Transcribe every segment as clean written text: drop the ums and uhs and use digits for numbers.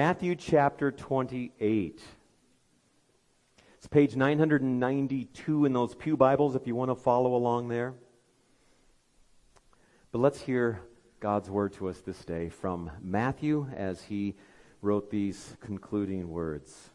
Matthew chapter 28. It's page 992 in those pew Bibles if you want to follow along there. But let's hear God's word to us this day from Matthew as he wrote these concluding words.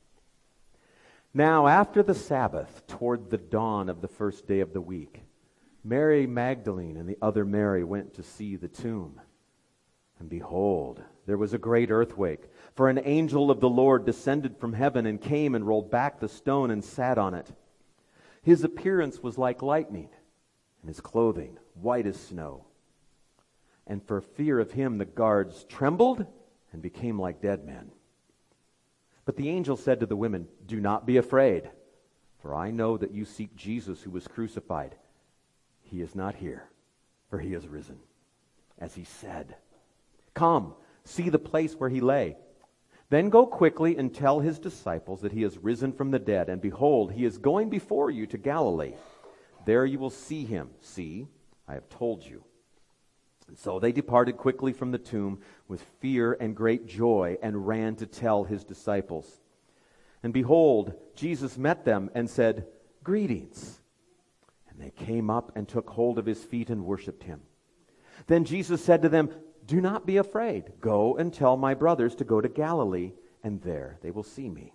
Now, after the Sabbath, toward the dawn of the first day of the week, Mary Magdalene and the other Mary went to see the tomb. And behold, there was a great earthquake, for an angel of the Lord descended from heaven and came and rolled back the stone and sat on it. His appearance was like lightning, and his clothing white as snow. And for fear of him the guards trembled and became like dead men. But the angel said to the women, "Do not be afraid, for I know that you seek Jesus who was crucified. He is not here, for he is risen, as he said. Come, see the place where he lay. Then go quickly and tell his disciples that he has risen from the dead, and behold, he is going before you to Galilee. There you will see him. See, I have told you." And so they departed quickly from the tomb with fear and great joy and ran to tell his disciples. And behold, Jesus met them and said, "Greetings." And they came up and took hold of his feet and worshipped him. Then Jesus said to them, "Do not be afraid. Go and tell my brothers to go to Galilee, and there they will see me."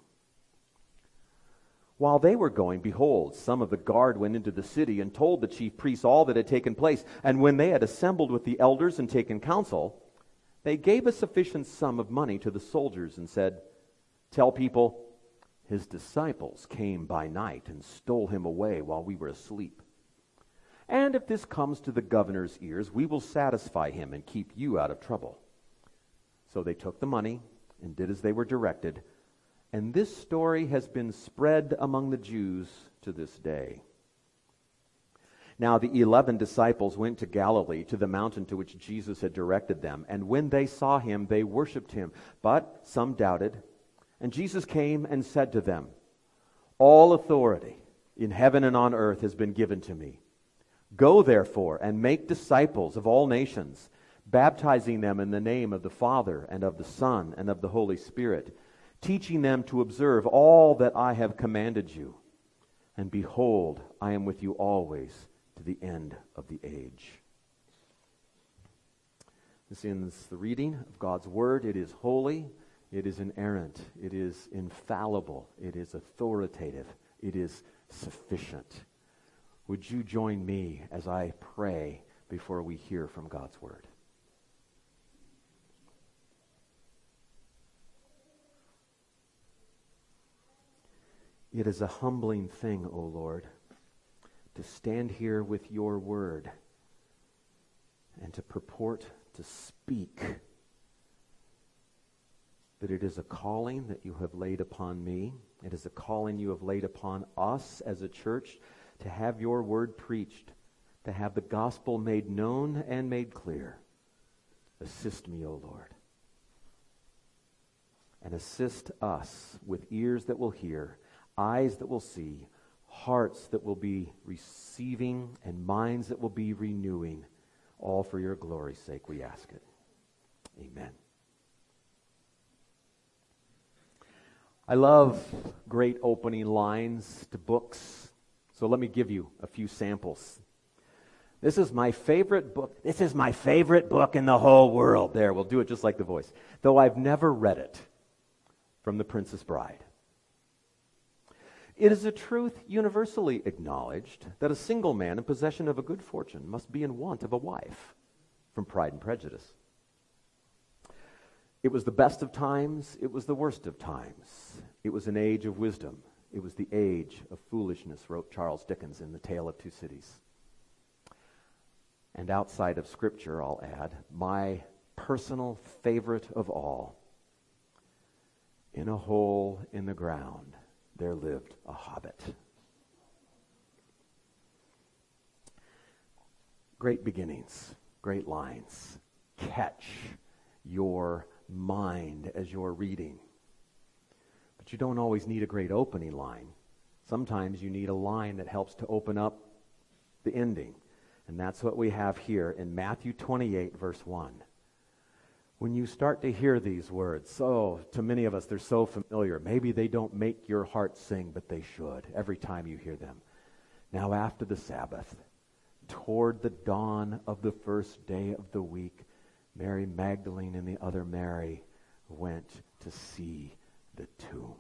While they were going, behold, some of the guard went into the city and told the chief priests all that had taken place. And when they had assembled with the elders and taken counsel, they gave a sufficient sum of money to the soldiers and said, "Tell people, his disciples came by night and stole him away while we were asleep. And if this comes to the governor's ears, we will satisfy him and keep you out of trouble." So they took the money and did as they were directed. And this story has been spread among the Jews to this day. Now the 11 disciples went to Galilee, to the mountain to which Jesus had directed them. And when they saw him, they worshipped him. But some doubted. And Jesus came and said to them, "All authority in heaven and on earth has been given to me. Go therefore and make disciples of all nations, baptizing them in the name of the Father and of the Son and of the Holy Spirit, teaching them to observe all that I have commanded you. And behold, I am with you always to the end of the age." This ends the reading of God's Word. It is holy, it is inerrant, it is infallible, it is authoritative, it is sufficient. Would you join me as I pray before we hear from God's Word? It is a humbling thing, O Lord, to stand here with your word and to purport to speak. But it is a calling that you have laid upon me. It is a calling you have laid upon us as a church to have your word preached, to have the gospel made known and made clear. Assist me, O Lord. And assist us with ears that will hear, eyes that will see, hearts that will be receiving, and minds that will be renewing. All for your glory's sake we ask it. Amen. I love great opening lines to books, so let me give you a few samples. This is my favorite book. This is my favorite book in the whole world. There, we'll do it just like The Voice. Though I've never read it. From The Princess Bride. It is a truth universally acknowledged that a single man in possession of a good fortune must be in want of a wife, from Pride and Prejudice. It was the best of times, it was the worst of times. It was an age of wisdom. It was the age of foolishness, wrote Charles Dickens in The Tale of Two Cities. And outside of Scripture, I'll add, my personal favorite of all, in a hole in the ground, there lived a hobbit. Great beginnings, great lines. Catch your mind as you're reading. But you don't always need a great opening line. Sometimes you need a line that helps to open up the ending. And that's what we have here in Matthew 28, verse 1. When you start to hear these words, so to many of us they're so familiar. Maybe they don't make your heart sing, but they should every time you hear them. Now after the Sabbath, toward the dawn of the first day of the week, Mary Magdalene and the other Mary went to see the tomb.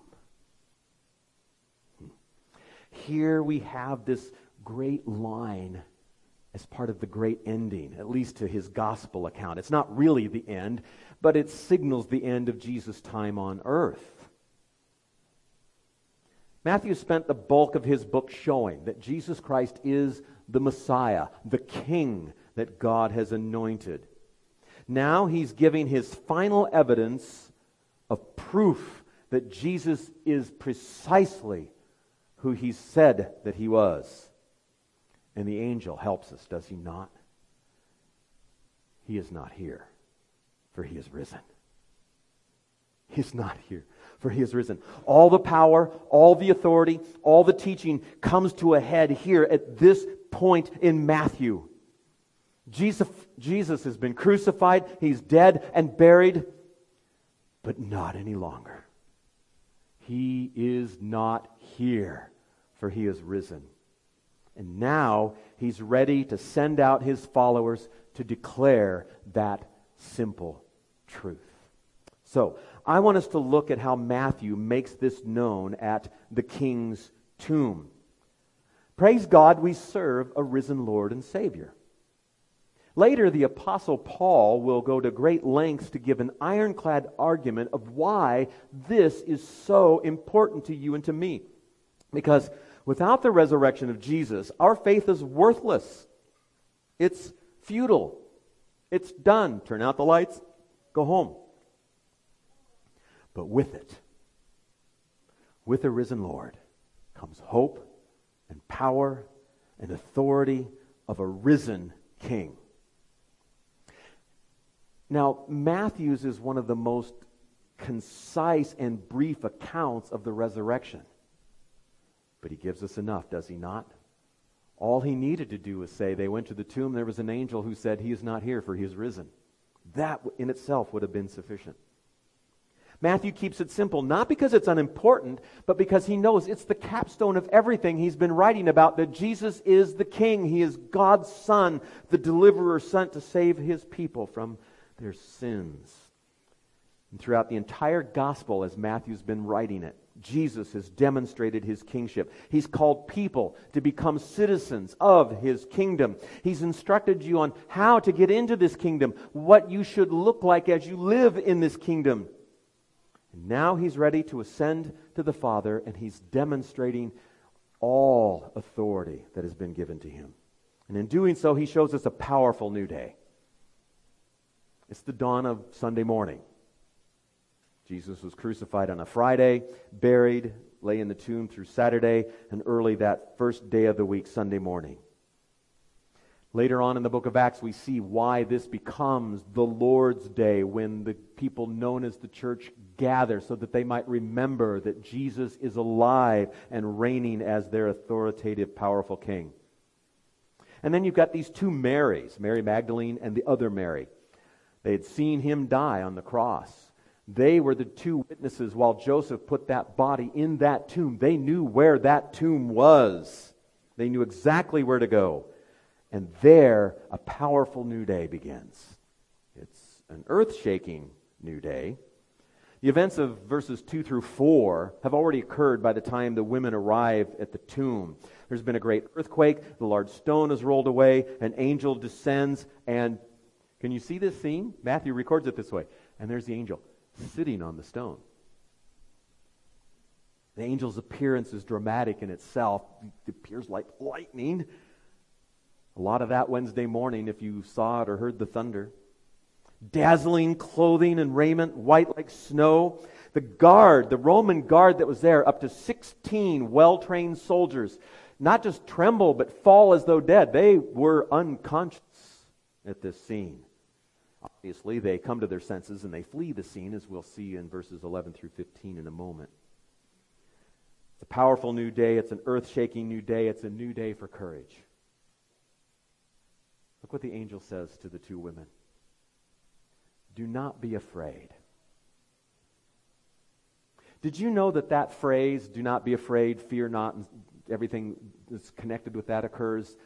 Here we have this great line as part of the great ending, at least to his gospel account. It's not really the end, but it signals the end of Jesus' time on earth. Matthew spent the bulk of his book showing that Jesus Christ is the Messiah, the King that God has anointed. Now he's giving his final evidence of proof that Jesus is precisely who he said that he was. And the angel helps us, does he not? He is not here, for he is risen. He is not here, for he is risen. All the power, all the authority, all the teaching comes to a head here at this point in Matthew. Jesus has been crucified, he's dead and buried, but not any longer. He is not here, for he is risen. And now he's ready to send out his followers to declare that simple truth. So, I want us to look at how Matthew makes this known at the king's tomb. Praise God, we serve a risen Lord and Savior. Later, the Apostle Paul will go to great lengths to give an ironclad argument of why this is so important to you and to me. Because without the resurrection of Jesus, our faith is worthless. It's futile. It's done. Turn out the lights, go home. But with it, with the risen Lord, comes hope and power and authority of a risen King. Now, Matthew's is one of the most concise and brief accounts of the resurrection. But he gives us enough, does he not? All he needed to do was say, they went to the tomb, there was an angel who said, he is not here, for he is risen. That in itself would have been sufficient. Matthew keeps it simple, not because it's unimportant, but because he knows it's the capstone of everything he's been writing about, that Jesus is the King. He is God's Son, the deliverer sent to save his people from their sins. And throughout the entire gospel, as Matthew's been writing it, Jesus has demonstrated his kingship. He's called people to become citizens of his kingdom. He's instructed you on how to get into this kingdom, what you should look like as you live in this kingdom. And now he's ready to ascend to the Father, and he's demonstrating all authority that has been given to him. And in doing so, he shows us a powerful new day. It's the dawn of Sunday morning. Jesus was crucified on a Friday, buried, lay in the tomb through Saturday, and early that first day of the week, Sunday morning. Later on in the book of Acts, we see why this becomes the Lord's Day, when the people known as the church gather so that they might remember that Jesus is alive and reigning as their authoritative, powerful King. And then you've got these two Marys, Mary Magdalene and the other Mary. They had seen him die on the cross. They were the two witnesses while Joseph put that body in that tomb. They knew where that tomb was. They knew exactly where to go. And there, a powerful new day begins. It's an earth-shaking new day. The events of verses 2 through 4 have already occurred by the time the women arrive at the tomb. There's been a great earthquake, the large stone is rolled away, an angel descends, and can you see this scene? Matthew records it this way. And there's the angel sitting on the stone. The angel's appearance is dramatic in itself. It appears like lightning. A lot of that Wednesday morning, if you saw it or heard the thunder. Dazzling clothing and raiment, white like snow. The guard, the Roman guard that was there, up to 16 well-trained soldiers, not just tremble, but fall as though dead. They were unconscious at this scene. Obviously, they come to their senses and they flee the scene, as we'll see in verses 11 through 15 in a moment. It's a powerful new day. It's an earth-shaking new day. It's a new day for courage. Look what the angel says to the two women. Do not be afraid. Did you know that that phrase, do not be afraid, fear not, and everything that's connected with that occurs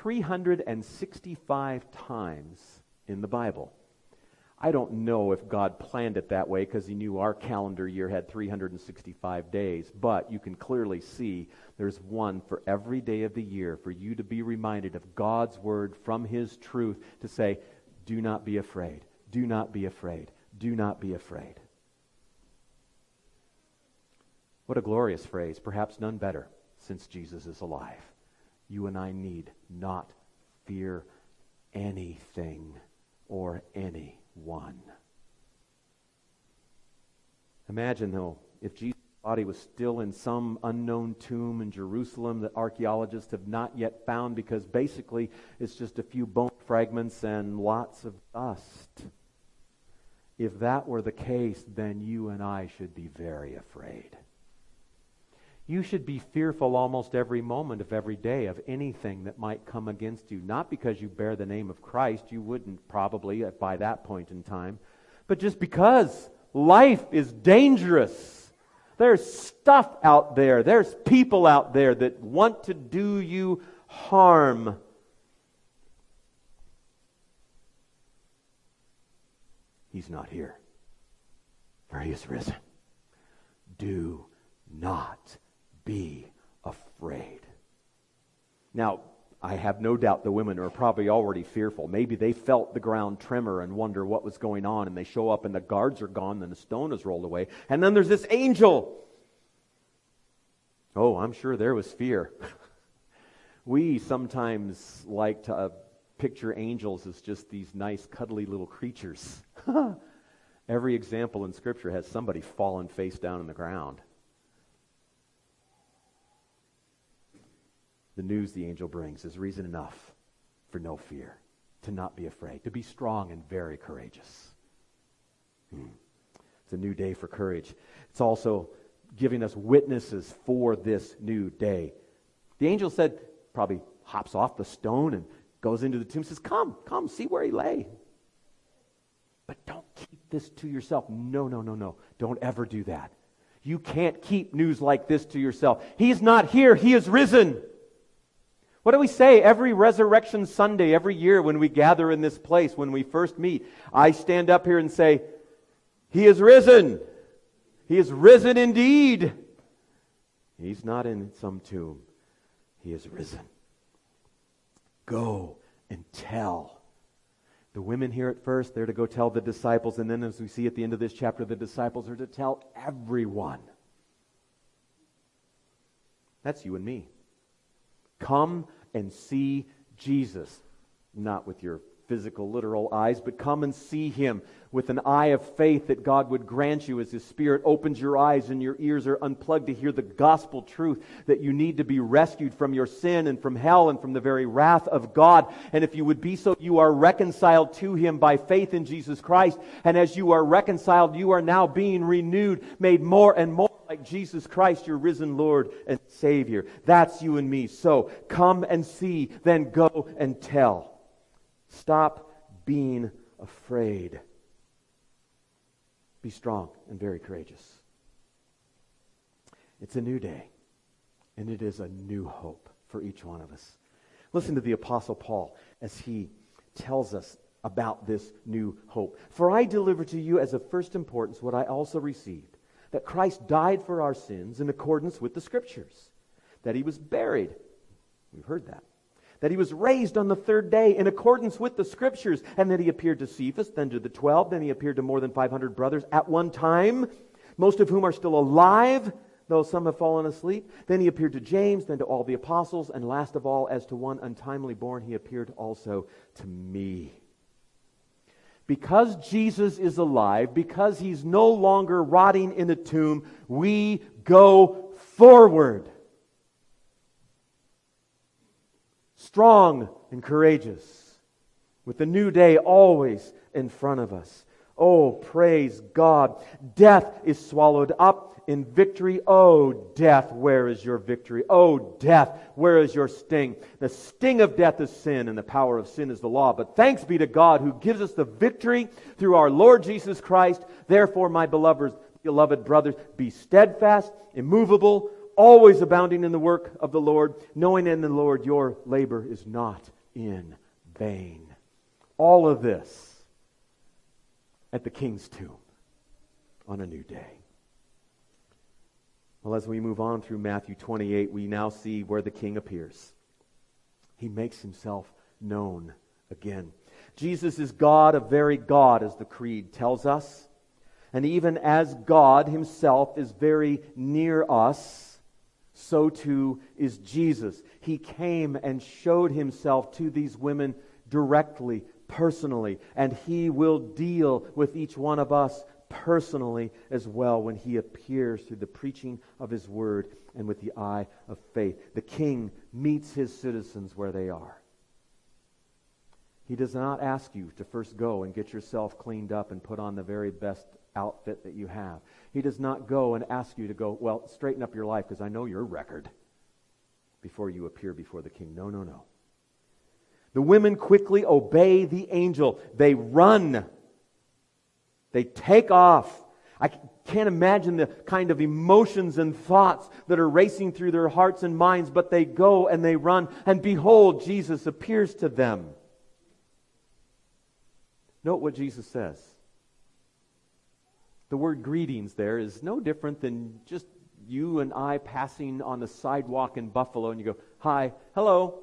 365 times in the Bible? I don't know if God planned it that way because He knew our calendar year had 365 days, but you can clearly see there's one for every day of the year for you to be reminded of God's Word from His truth to say, do not be afraid, do not be afraid, do not be afraid. What a glorious phrase, perhaps none better, since Jesus is alive. You and I need not fear anything or anyone. Imagine, though, if Jesus' body was still in some unknown tomb in Jerusalem that archaeologists have not yet found because basically it's just a few bone fragments and lots of dust. If that were the case, then you and I should be very afraid. You should be fearful almost every moment of every day of anything that might come against you. Not because you bear the name of Christ, you wouldn't probably by that point in time, but just because life is dangerous. There's stuff out there. There's people out there that want to do you harm. He's not here, for He is risen. Do not be afraid. Now, I have no doubt the women are probably already fearful. Maybe they felt the ground tremor and wonder what was going on, and they show up and the guards are gone and the stone is rolled away. And then there's this angel. Oh, I'm sure there was fear. We sometimes like to picture angels as just these nice, cuddly little creatures. Every example in Scripture has somebody fallen face down on the ground. The news the angel brings is reason enough for no fear, to not be afraid, to be strong and very courageous. It's a new day for courage. It's also giving us witnesses for this new day. The angel said, probably hops off the stone and goes into the tomb and says, come, see where he lay. But don't keep this to yourself. No. Don't ever do that. You can't keep news like this to yourself. He's not here. He is risen. What do we say every Resurrection Sunday, every year when we gather in this place, when we first meet? I stand up here and say, He is risen. He is risen indeed. He's not in some tomb. He is risen. Go and tell. The women here at first, they're to go tell the disciples, and then as we see at the end of this chapter, the disciples are to tell everyone. That's you and me. Come and see Jesus, not with your physical, literal eyes, but come and see Him with an eye of faith that God would grant you as His Spirit opens your eyes and your ears are unplugged to hear the gospel truth that you need to be rescued from your sin and from hell and from the very wrath of God. And if you would be so, you are reconciled to Him by faith in Jesus Christ. And as you are reconciled, you are now being renewed, made more and more like Jesus Christ, your risen Lord and Savior. That's you and me. So come and see, then go and tell. Stop being afraid. Be strong and very courageous. It's a new day, and it is a new hope for each one of us. Listen to the Apostle Paul as he tells us about this new hope. For I deliver to you as of first importance what I also received, that Christ died for our sins in accordance with the Scriptures, that He was buried. We've heard that. That He was raised on the third day in accordance with the Scriptures, and that He appeared to Cephas, then to the 12, then He appeared to more than 500 brothers at one time, most of whom are still alive, though some have fallen asleep. Then He appeared to James, then to all the apostles, and last of all, as to one untimely born, He appeared also to me. Because Jesus is alive, because He's no longer rotting in a tomb, we go forward. Strong and courageous, with the new day always in front of us. Oh, praise God. Death is swallowed up in victory. Oh, death, where is your victory? Oh, death, where is your sting? The sting of death is sin, and the power of sin is the law. But thanks be to God who gives us the victory through our Lord Jesus Christ. Therefore, my beloved brothers, be steadfast, immovable, always abounding in the work of the Lord, knowing in the Lord your labor is not in vain. All of this at the King's tomb on a new day. Well, as we move on through Matthew 28, we now see where the King appears. He makes himself known again. Jesus is God of very God, as the Creed tells us. And even as God himself is very near us, so too is Jesus. He came and showed himself to these women directly, personally, and he will deal with each one of us personally as well when he appears through the preaching of his word and with the eye of faith. The King meets his citizens where they are. He does not ask you to first go and get yourself cleaned up and put on the very best outfit that you have. He does not go and ask you to go, well, straighten up your life because I know your record before you appear before the King. No, no, no. The women quickly obey the angel. They run. They take off. I can't imagine the kind of emotions and thoughts that are racing through their hearts and minds, but they go and they run, and behold, Jesus appears to them. Note what Jesus says. The word greetings there is no different than just you and I passing on the sidewalk in Buffalo and you go, hi, hello.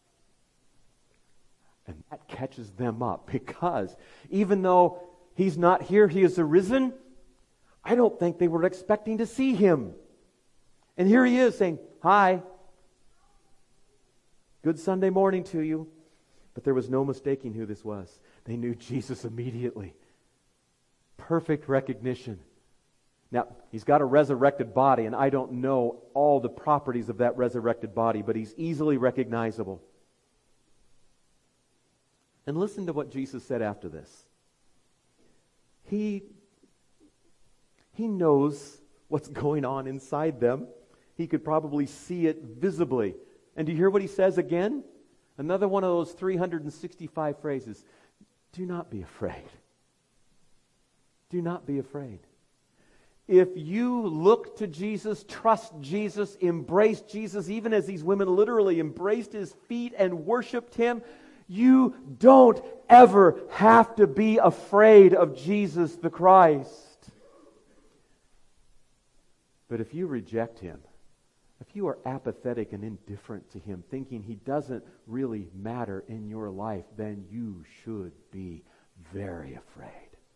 And that catches them up because even though he's not here, he is arisen, I don't think they were expecting to see him. And here he is saying, hi, good Sunday morning to you. But there was no mistaking who this was. They knew Jesus immediately. Perfect recognition. Now, he's got a resurrected body, and I don't know all the properties of that resurrected body, but he's easily recognizable. And listen to what Jesus said after this. He knows what's going on inside them. He could probably see it visibly. And do you hear what he says again? Another one of those 365 phrases. Do not be afraid. Do not be afraid. If you look to Jesus, trust Jesus, embrace Jesus, even as these women literally embraced his feet and worshiped him, you don't ever have to be afraid of Jesus the Christ. But if you reject him, if you are apathetic and indifferent to him, thinking he doesn't really matter in your life, then you should be very afraid.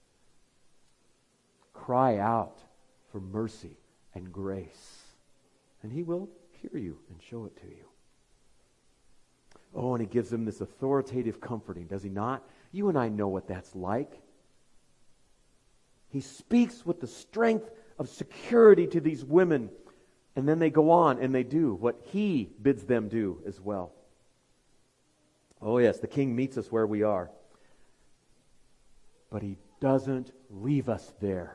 Cry out for mercy and grace, and he will hear you and show it to you. Oh, and he gives them this authoritative comforting, does he not? You and I know what that's like. He speaks with the strength of security to these women, and then they go on and they do what he bids them do as well. Oh yes, the King meets us where we are. But he doesn't leave us there.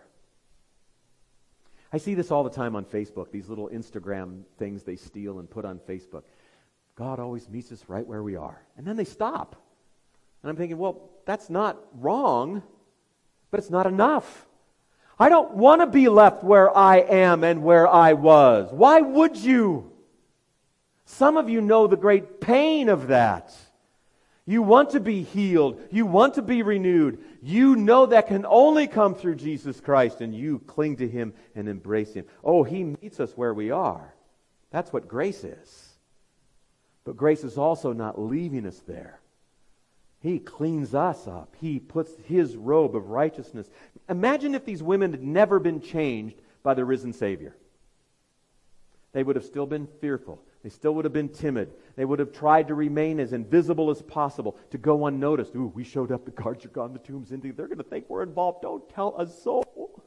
I see this all the time on Facebook, these little Instagram things they steal and put on Facebook. God always meets us right where we are. And then they stop. And I'm thinking, well, that's not wrong, but it's not enough. I don't want to be left where I am and where I was. Why would you? Some of you know the great pain of that. You want to be healed. You want to be renewed. You know that can only come through Jesus Christ, and you cling to him and embrace him. Oh, he meets us where we are. That's what grace is. But grace is also not leaving us there. He cleans us up. He puts his robe of righteousness. Imagine if these women had never been changed by the risen Savior. They would have still been fearful. They still would have been timid. They would have tried to remain as invisible as possible, to go unnoticed. Ooh, we showed up, the guards are gone, the tomb's empty. They're going to think we're involved. Don't tell a soul.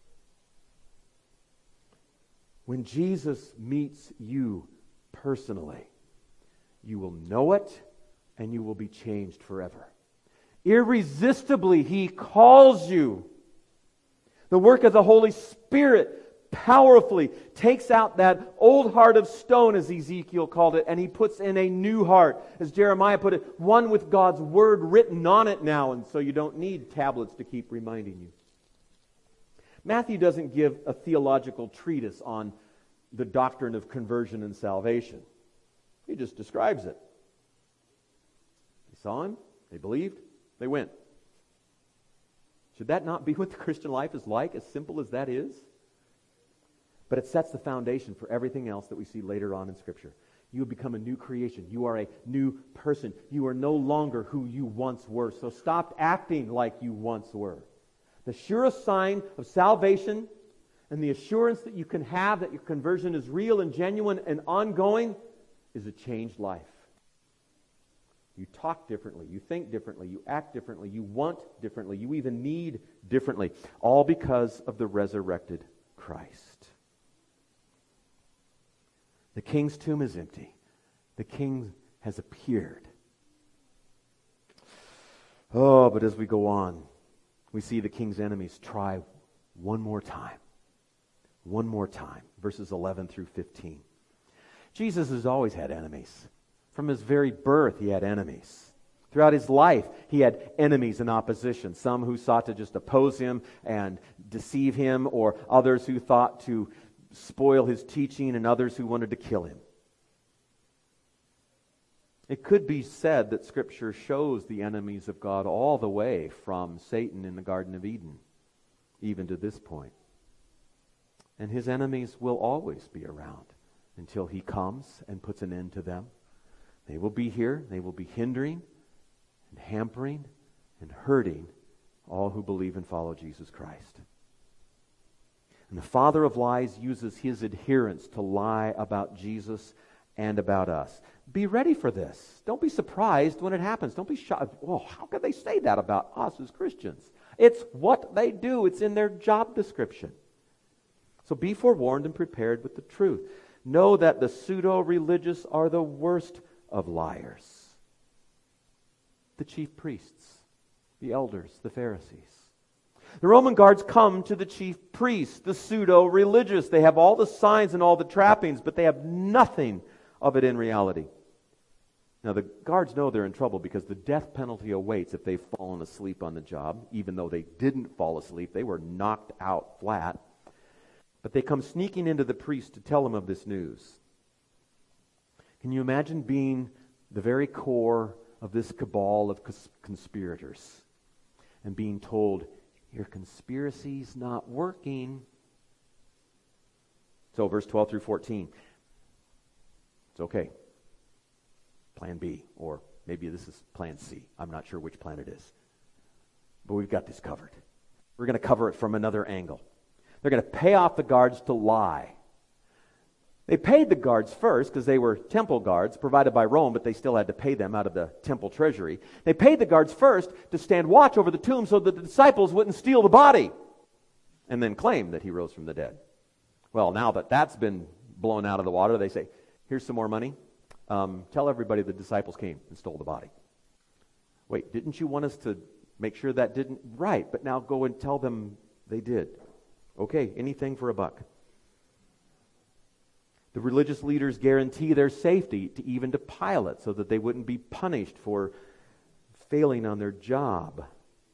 When Jesus meets you personally, you will know it, and you will be changed forever. Irresistibly, He calls you. The work of the Holy Spirit powerfully takes out that old heart of stone, as Ezekiel called it, and He puts in a new heart, as Jeremiah put it, one with God's Word written on it now, and so you don't need tablets to keep reminding you. Matthew doesn't give a theological treatise on the doctrine of conversion and salvation. He just describes it. They saw Him, they believed, they went. Should that not be what the Christian life is like, as simple as that is? But it sets the foundation for everything else that we see later on in Scripture. You have become a new creation. You are a new person. You are no longer who you once were. So stop acting like you once were. The surest sign of salvation and the assurance that you can have that your conversion is real and genuine and ongoing is a changed life. You talk differently, you think differently, you act differently, you want differently, you even need differently, all because of the resurrected Christ. The king's tomb is empty. The king has appeared. Oh, but as we go on, we see the king's enemies try one more time. One more time. Verses 11 through 15. Jesus has always had enemies. From His very birth, He had enemies. Throughout His life, He had enemies in opposition. Some who sought to just oppose Him and deceive Him, or others who thought to spoil His teaching, and others who wanted to kill Him. It could be said that Scripture shows the enemies of God all the way from Satan in the Garden of Eden, even to this point. And His enemies will always be around until He comes and puts an end to them. They will be here. They will be hindering and hampering and hurting all who believe and follow Jesus Christ. And the father of lies uses his adherents to lie about Jesus and about us. Be ready for this. Don't be surprised when it happens. Don't be shocked. Oh, how could they say that about us as Christians? It's what they do. It's in their job description. So be forewarned and prepared with the truth. Know that the pseudo-religious are the worst of liars. The chief priests, the elders, the Pharisees. The Roman guards come to the chief priests, the pseudo-religious. They have all the signs and all the trappings, but they have nothing of it in reality. Now the guards know they're in trouble because the death penalty awaits if they've fallen asleep on the job. Even though they didn't fall asleep, they were knocked out flat. But they come sneaking into the priest to tell him of this news. Can you imagine being the very core of this cabal of conspirators and being told, your conspiracy's not working? So verse 12 through 14. It's okay. Plan B, or maybe this is plan C. I'm not sure which plan it is. But we've got this covered. We're going to cover it from another angle. They're going to pay off the guards to lie. They paid the guards first because they were temple guards provided by Rome, but they still had to pay them out of the temple treasury. They paid the guards first to stand watch over the tomb so that the disciples wouldn't steal the body and then claim that He rose from the dead. Well, now that that's been blown out of the water, they say, here's some more money. Tell everybody the disciples came and stole the body. Wait, didn't you want us to make sure that didn't? Right, but now go and tell them they did. Okay, anything for a buck. The religious leaders guarantee their safety even to Pilate so that they wouldn't be punished for failing on their job.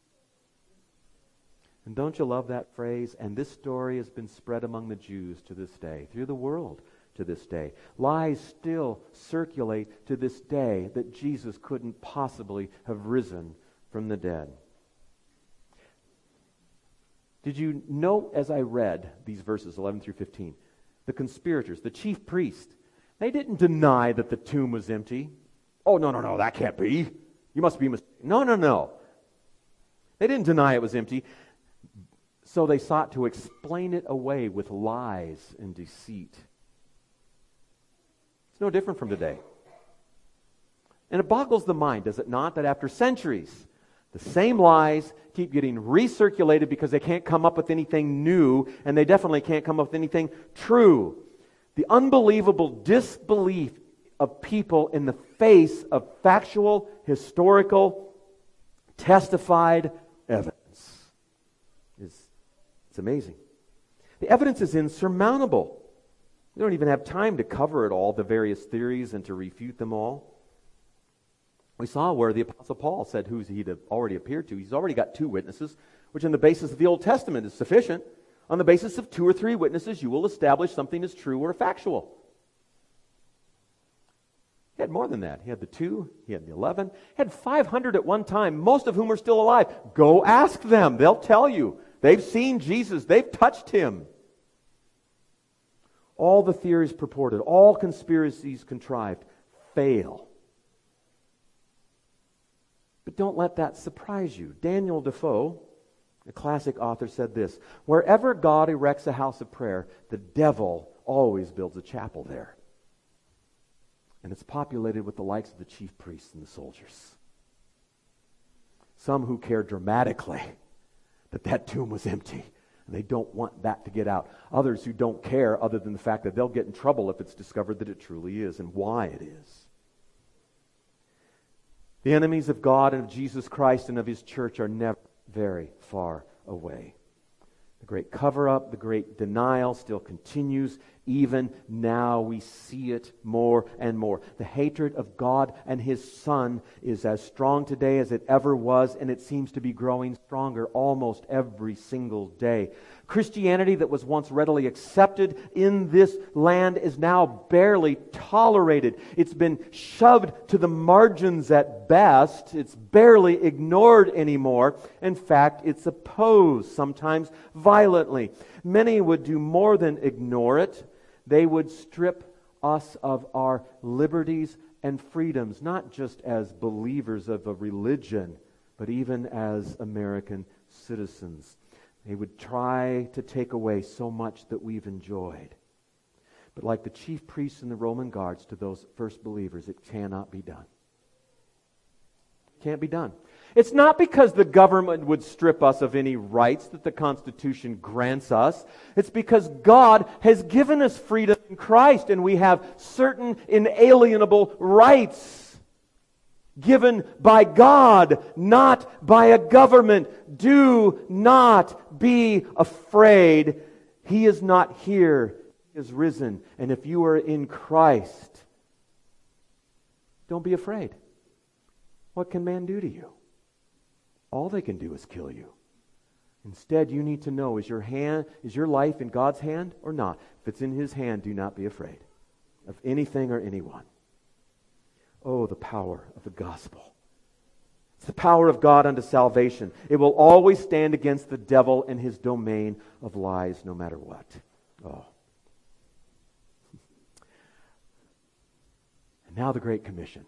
And don't you love that phrase? And this story has been spread among the Jews to this day, through the world to this day. Lies still circulate to this day that Jesus couldn't possibly have risen from the dead. Did you note as I read these verses 11 through 15, the conspirators, the chief priest, they didn't deny that the tomb was empty. Oh, no, that can't be. You must be mistaken. No. They didn't deny it was empty. So they sought to explain it away with lies and deceit. It's no different from today. And it boggles the mind, does it not, that after centuries, the same lies keep getting recirculated because they can't come up with anything new, and they definitely can't come up with anything true. The unbelievable disbelief of people in the face of factual, historical testified evidence. It's amazing. The evidence is insurmountable. We don't even have time to cover it all, the various theories, and to refute them all. We saw where the Apostle Paul said who he'd already appeared to. He's already got 2 witnesses, which on the basis of the Old Testament is sufficient. On the basis of 2 or 3 witnesses, you will establish something is true or factual. He had more than that. He had the 2, he had the 11, he had 500 at one time, most of whom are still alive. Go ask them. They'll tell you. They've seen Jesus. They've touched him. All the theories purported, all conspiracies contrived, fail. But don't let that surprise you. Daniel Defoe, a classic author, said this: wherever God erects a house of prayer, the devil always builds a chapel there. And it's populated with the likes of the chief priests and the soldiers. Some who care dramatically that tomb was empty. And they don't want that to get out. Others who don't care, other than the fact that they'll get in trouble if it's discovered that it truly is and why it is. The enemies of God and of Jesus Christ and of His church are never very far away. The great cover-up, the great denial still continues. Even now we see it more and more. The hatred of God and His Son is as strong today as it ever was, and it seems to be growing stronger almost every single day. Christianity that was once readily accepted in this land is now barely tolerated. It's been shoved to the margins at best. It's barely ignored anymore. In fact, it's opposed, sometimes violently. Many would do more than ignore it. They would strip us of our liberties and freedoms, not just as believers of a religion, but even as American citizens. They would try to take away so much that we've enjoyed. But like the chief priests and the Roman guards to those first believers, it cannot be done. It can't be done. It's not because the government would strip us of any rights that the Constitution grants us. It's because God has given us freedom in Christ, and we have certain inalienable rights given by God, not by a government. Do not be afraid. He is not here. He is risen. And if you are in Christ, don't be afraid. What can man do to you? All they can do is kill you. Instead, you need to know, is your life in God's hand or not? If it's in His hand, do not be afraid of anything or anyone. Oh, the power of the gospel. It's the power of God unto salvation. It will always stand against the devil and his domain of lies, no matter what. Oh. And now the Great Commission.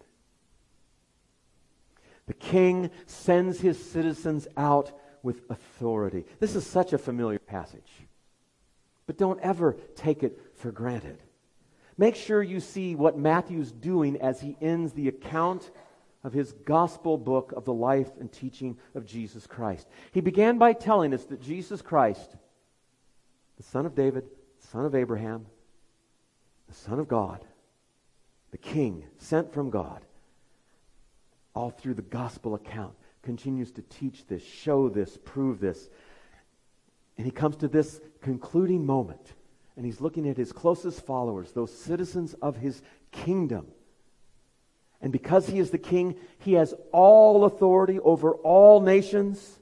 The king sends his citizens out with authority. This is such a familiar passage. But don't ever take it for granted. Make sure you see what Matthew's doing as he ends the account of his gospel book of the life and teaching of Jesus Christ. He began by telling us that Jesus Christ, the Son of David, Son of Abraham, the Son of God, the King sent from God, all through the gospel account, continues to teach this, show this, prove this. And he comes to this concluding moment. And he's looking at his closest followers, those citizens of his kingdom. And because he is the king, he has all authority over all nations.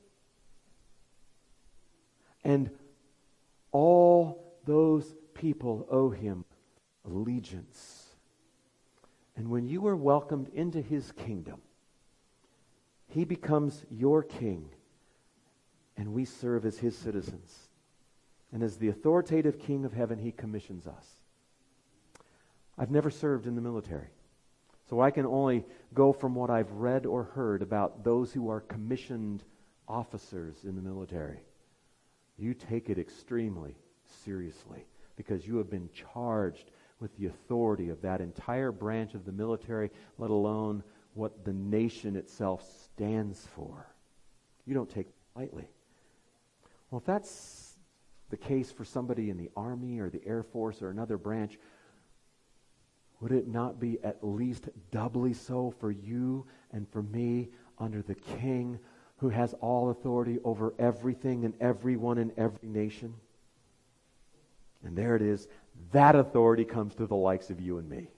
And all those people owe him allegiance. And when you are welcomed into his kingdom, he becomes your king, and we serve as his citizens. And as the authoritative king of heaven, he commissions us. I've never served in the military, so I can only go from what I've read or heard about those who are commissioned officers in the military. You take it extremely seriously because you have been charged with the authority of that entire branch of the military, let alone what the nation itself stands for. You don't take it lightly. Well, if that's the case for somebody in the Army or the Air Force or another branch, would it not be at least doubly so for you and for me under the King who has all authority over everything and everyone in every nation. And there it is. That authority comes to the likes of you and me.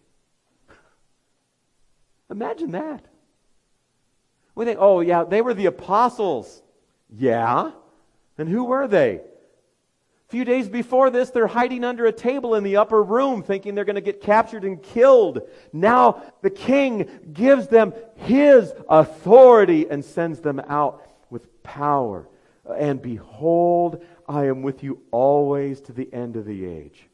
Imagine that. We think, oh yeah, they were the apostles. Yeah. And who were they? A few days before this, they're hiding under a table in the upper room thinking they're going to get captured and killed. Now the king gives them his authority and sends them out with power. And behold, I am with you always to the end of the age.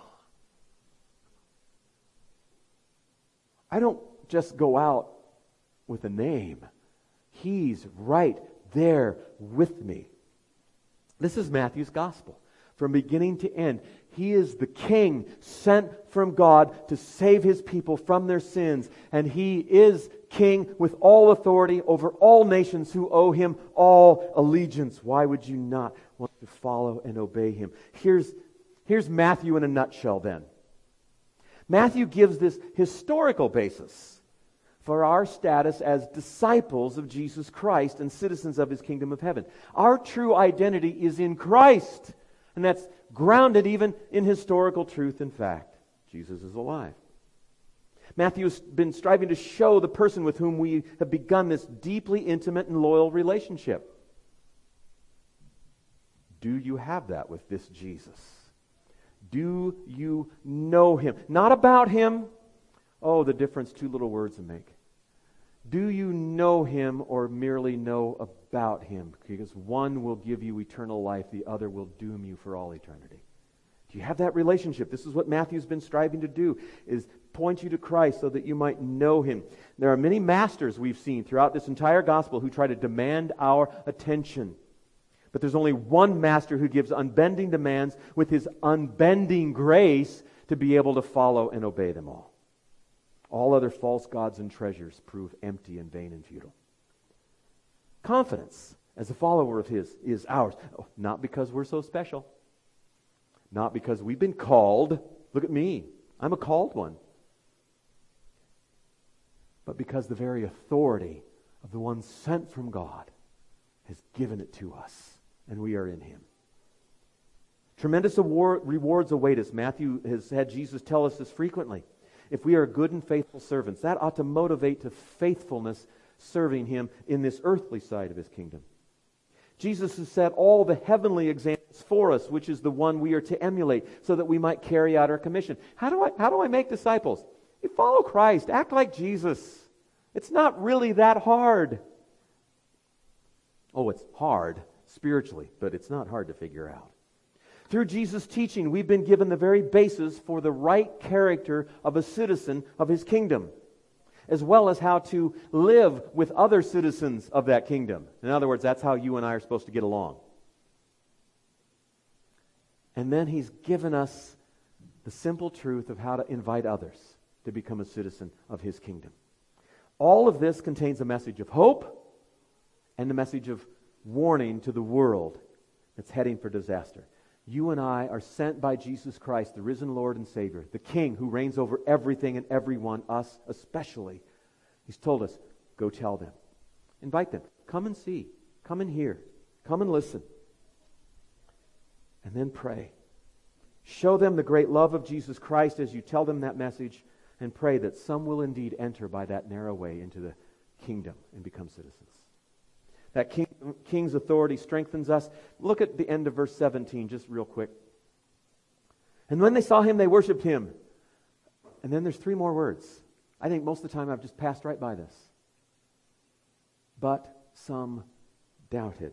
I don't just go out with a name. He's right there with me. This is Matthew's gospel. From beginning to end, he is the king sent from God to save his people from their sins. And he is king with all authority over all nations who owe him all allegiance. Why would you not want to follow and obey him? Here's Matthew in a nutshell then. Matthew gives this historical basis for our status as disciples of Jesus Christ and citizens of his kingdom of heaven. Our true identity is in Christ. And that's grounded even in historical truth and fact. Jesus is alive. Matthew has been striving to show the person with whom we have begun this deeply intimate and loyal relationship. Do you have that with this Jesus? Do you know him? Not about him. Oh, the difference two little words make. Do you know him or merely know about him? Because one will give you eternal life, the other will doom you for all eternity. Do you have that relationship? This is what Matthew's been striving to do, is point you to Christ so that you might know him. There are many masters we've seen throughout this entire gospel who try to demand our attention. But there's only one master who gives unbending demands with his unbending grace to be able to follow and obey them all. All other false gods and treasures prove empty and vain and futile. Confidence as a follower of his is ours. Not because we're so special. Not because we've been called. Look at me. I'm a called one. But because the very authority of the one sent from God has given it to us. And we are in him. Tremendous rewards await us. Matthew has had Jesus tell us this frequently. If we are good and faithful servants, that ought to motivate to faithfulness serving him in this earthly side of his kingdom. Jesus has set all the heavenly examples for us, which is the one we are to emulate, so that we might carry out our commission. How do I make disciples? You follow Christ. Act like Jesus. It's not really that hard. Oh, it's hard spiritually, but it's not hard to figure out. Through Jesus' teaching, we've been given the very basis for the right character of a citizen of his kingdom, as well as how to live with other citizens of that kingdom. In other words, that's how you and I are supposed to get along. And then he's given us the simple truth of how to invite others to become a citizen of his kingdom. All of this contains a message of hope and a message of warning to the world that's heading for disaster. You and I are sent by Jesus Christ, the risen Lord and Savior, the King who reigns over everything and everyone, us especially. He's told us, go tell them. Invite them. Come and see. Come and hear. Come and listen. And then pray. Show them the great love of Jesus Christ as you tell them that message, and pray that some will indeed enter by that narrow way into the kingdom and become citizens. That king's authority strengthens us. Look at the end of verse 17, just real quick. And when they saw him, they worshipped him. And then there's three more words. I think most of the time I've just passed right by this. But some doubted.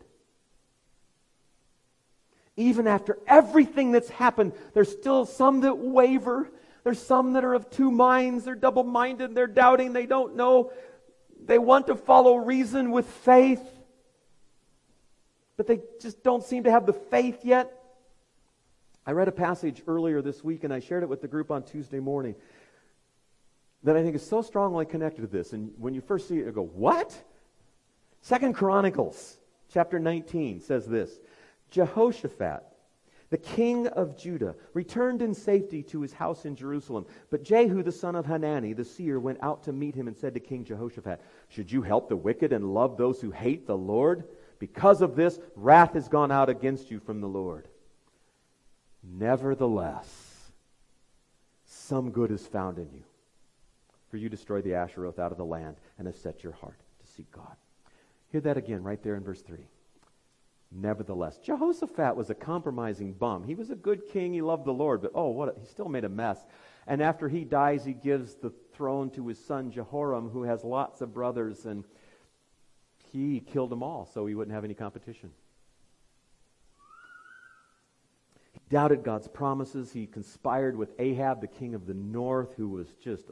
Even after everything that's happened, there's still some that waver. There's some that are of two minds. They're double-minded. They're doubting. They don't know. They want to follow reason with faith. But they just don't seem to have the faith yet. I read a passage earlier this week, and I shared it with the group on Tuesday morning, that I think is so strongly connected to this. And when you first see it, you go, what? 2 Chronicles chapter 19 says this. Jehoshaphat, the king of Judah, returned in safety to his house in Jerusalem. But Jehu the son of Hanani, the seer, went out to meet him and said to King Jehoshaphat, "Should you help the wicked and love those who hate the Lord? Because of this, wrath has gone out against you from the Lord. Nevertheless, some good is found in you, for you destroy the Asheroth out of the land and have set your heart to seek God." Hear that again right there in verse 3. Nevertheless, Jehoshaphat was a compromising bum. He was a good king. He loved the Lord, but he still made a mess. And after he dies, he gives the throne to his son Jehoram, who has lots of brothers, and he killed them all so he wouldn't have any competition. He doubted God's promises. He conspired with Ahab, the king of the north, who was just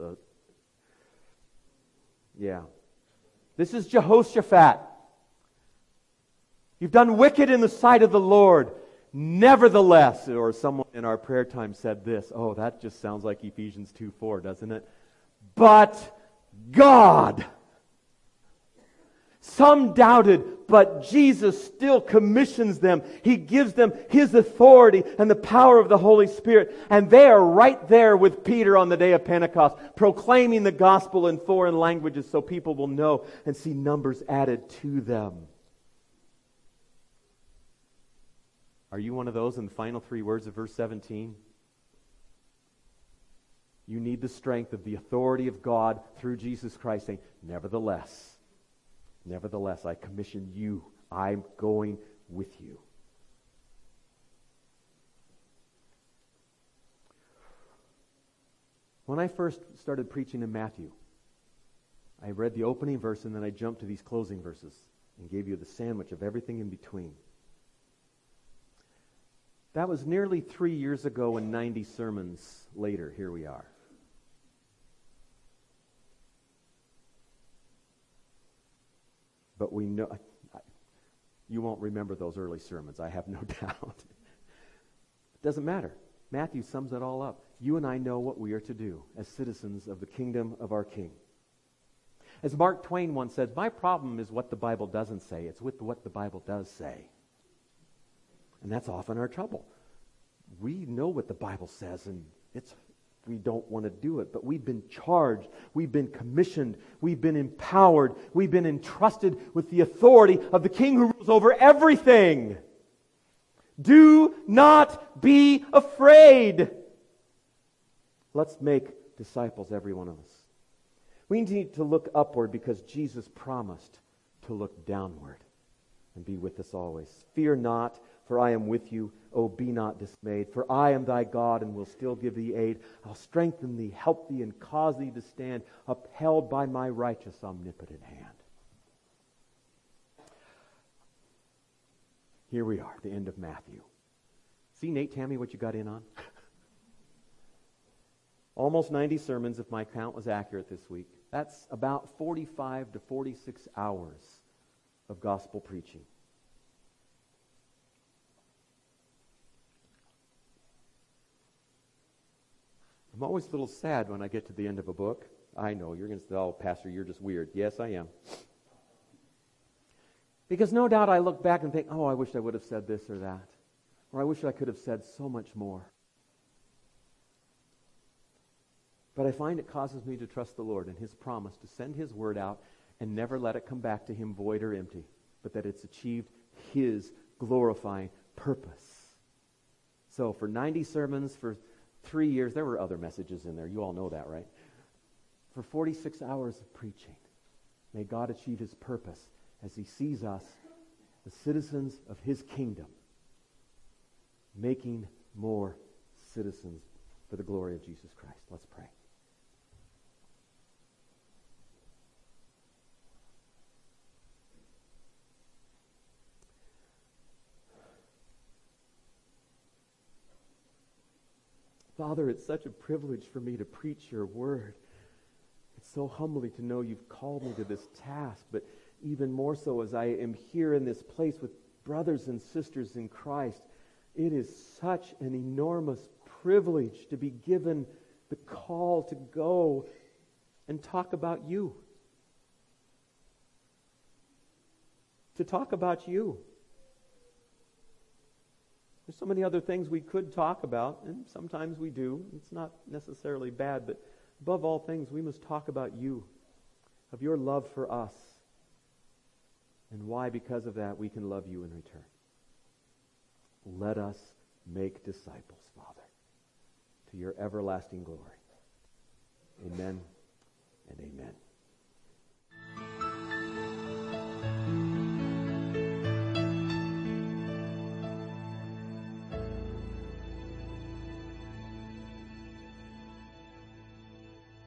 This is Jehoshaphat. You've done wicked in the sight of the Lord. Nevertheless, or someone in our prayer time said this. Oh, that just sounds like Ephesians 2:4, doesn't it? But God. Some doubted, but Jesus still commissions them. He gives them His authority and the power of the Holy Spirit. And they are right there with Peter on the day of Pentecost, proclaiming the gospel in foreign languages so people will know and see numbers added to them. Are you one of those in the final three words of verse 17? You need the strength of the authority of God through Jesus Christ saying, Nevertheless, I commission you. I'm going with you. When I first started preaching in Matthew, I read the opening verse and then I jumped to these closing verses and gave you the sandwich of everything in between. That was nearly 3 years ago, and 90 sermons later, here we are. But we know, you won't remember those early sermons, I have no doubt. It doesn't matter. Matthew sums it all up. You and I know what we are to do as citizens of the kingdom of our King. As Mark Twain once said, my problem is what the Bible doesn't say. It's with what the Bible does say. And that's often our trouble. We know what the Bible says, and we don't want to do it. But we've been charged, we've been commissioned, we've been empowered, we've been entrusted with the authority of the King who rules over everything. Do not be afraid. Let's make disciples, every one of us. We need to look upward because Jesus promised to look downward and be with us always. Fear not, for I am with you. Oh, be not dismayed, for I am thy God and will still give thee aid. I'll strengthen thee, help thee, and cause thee to stand, upheld by my righteous, omnipotent hand. Here we are, the end of Matthew. See, Nate, Tammy, what you got in on? Almost 90 sermons, if my count was accurate this week. That's about 45 to 46 hours of gospel preaching. I'm always a little sad when I get to the end of a book. I know, you're going to say, oh, Pastor, you're just weird. Yes, I am. Because no doubt I look back and think, oh, I wish I would have said this or that. Or I wish I could have said so much more. But I find it causes me to trust the Lord and His promise to send His word out and never let it come back to Him void or empty, but that it's achieved His glorifying purpose. So for 90 sermons, for 3 years, there were other messages in there. You all know that, right? For 46 hours of preaching, may God achieve His purpose as He sees us, the citizens of His kingdom, making more citizens for the glory of Jesus Christ. Let's pray. Father, it's such a privilege for me to preach your word. It's so humbling to know you've called me to this task, but even more so as I am here in this place with brothers and sisters in Christ. It is such an enormous privilege to be given the call to go and talk about you. To talk about you. There's so many other things we could talk about, and sometimes we do. It's not necessarily bad, but above all things, we must talk about you, of your love for us, and why, because of that, we can love you in return. Let us make disciples, Father, to your everlasting glory. Amen and amen.